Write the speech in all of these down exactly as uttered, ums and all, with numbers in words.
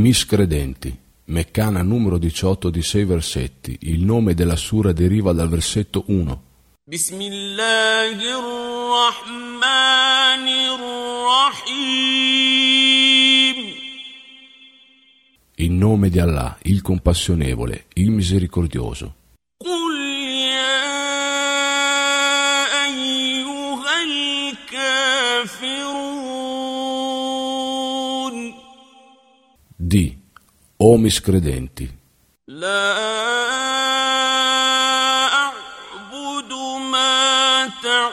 miscredenti. Meccana numero diciotto di sei versetti. Il nome della sura deriva dal versetto uno. Bismillahirrahmanirrahim. In nome di Allah, il compassionevole, il misericordioso. Qul ya ayyuhal kafirun. Di, o miscredenti. La a'budu ma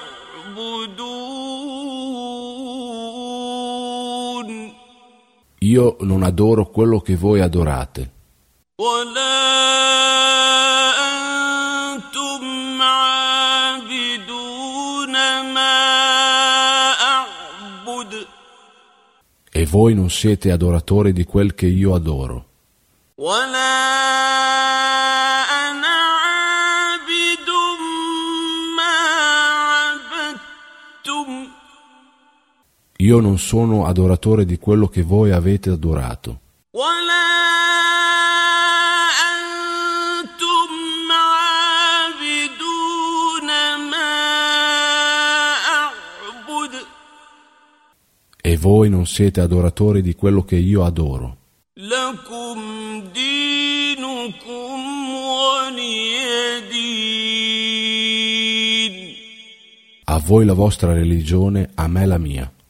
ta'budun. Io non adoro quello che voi adorate. Wa la antum 'abiduna ma a'bud. E voi non siete adoratori di quel che io adoro. ولا أنا عابد ما عبدتم. Io non sono adoratore di quello che voi avete adorato. ولا أنتم عابدون ما أعبد. E voi non siete adoratori di quello che io adoro. لكم دينكم ولي دين. A voi la vostra religione, a me la mia.